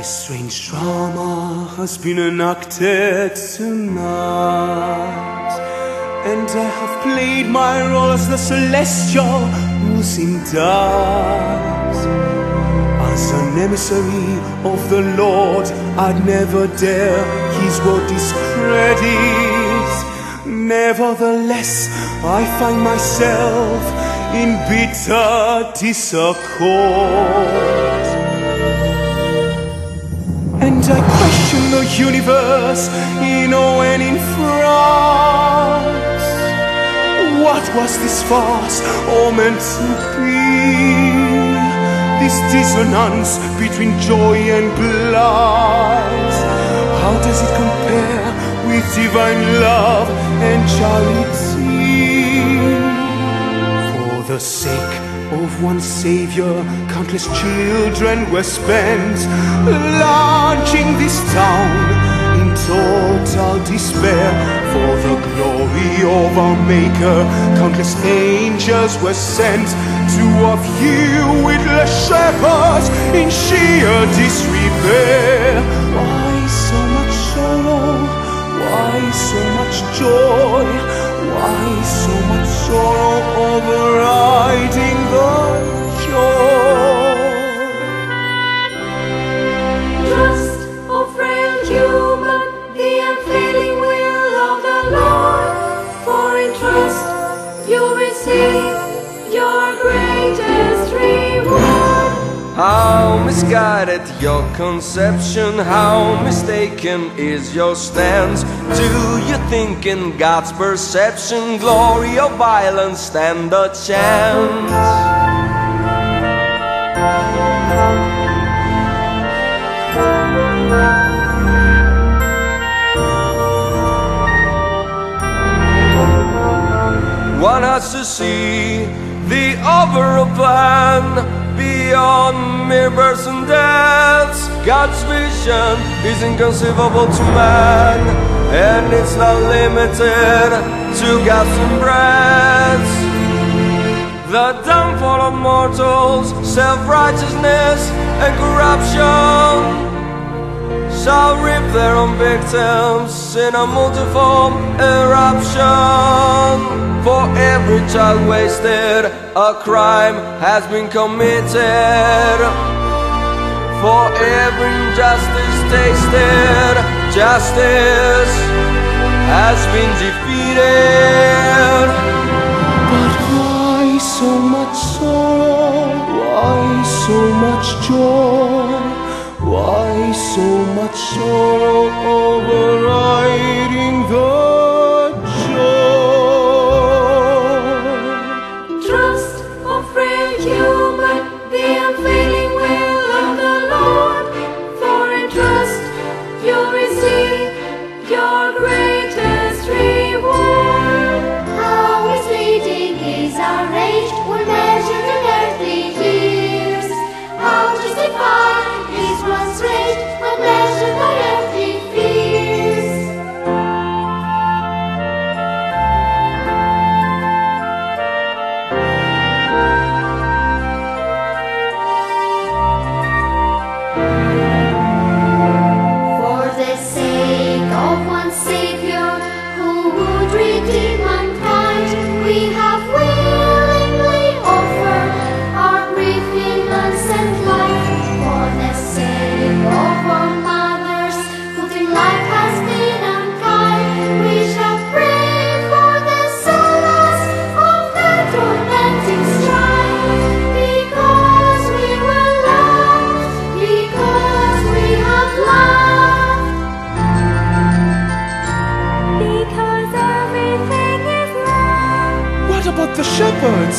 Strange drama has been enacted tonight, and I have played my role as the celestial whose does. As an emissary of the Lord, I'd never dare his word discredit. Nevertheless, I find myself in bitter disaccord, and I question the universe in awe and in fright. What was this farce all meant to be? This dissonance between joy and blight, how does it compare with divine love and charity? For the sake of one Savior, countless children were spent, launching this town in total despair. For the glory of our Maker, countless angels were sent to a few witless shepherds in sheer disrepair. Why so much sorrow? Why so much joy? Why so much sorrow overriding the joy? Trust, O frail human, the unfailing will of the Lord. For in trust you receive your greatest reward. How misguided your conception, how mistaken is your stance. Do you think in God's perception glory or violence stand a chance? One has to see the overall plan beyond mere births and deaths. God's vision is inconceivable to man, and it's not limited to God's breath. The downfall of mortals, self-righteousness and corruption shall reap their own victims in a multiform eruption. For every child wasted, a crime has been committed. For every injustice tasted, justice has been defeated. But why so much sorrow? Why so much joy? Why so much sorrow overriding the joy? Trust, O frail human, the unfailing will of the Lord. For in trust you receive your greatest reward. How misleading is our age when measured in earthly years. How justified is one's rage when measured by earthly fears. For the sake of one Savior who would redeem mankind, we have willingly offered our brief innocent life. For the sake of our mothers, whose life has been unkind, we shall pray for the souls of the tormenting strife. Because we were loved, because we have loved. Because everything is love. What about the shepherds?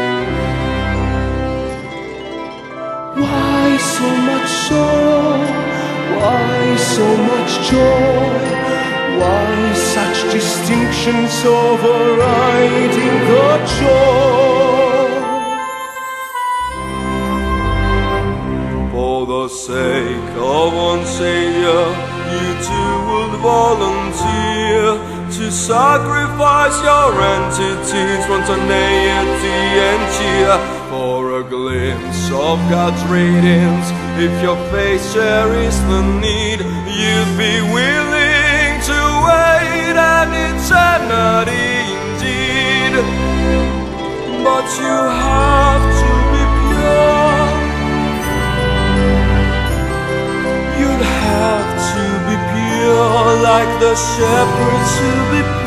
Why so much sorrow? Why so much joy? Why such distinctions overriding the joy? For the sake of one Savior, you too would volunteer to sacrifice your entities, spontaneity and cheer, for a glimpse of God's radiance If your faith shares the need, you'd be willing to wait an eternity indeed. But you have to be pure. You'd have to be pure like the shepherds to be pure.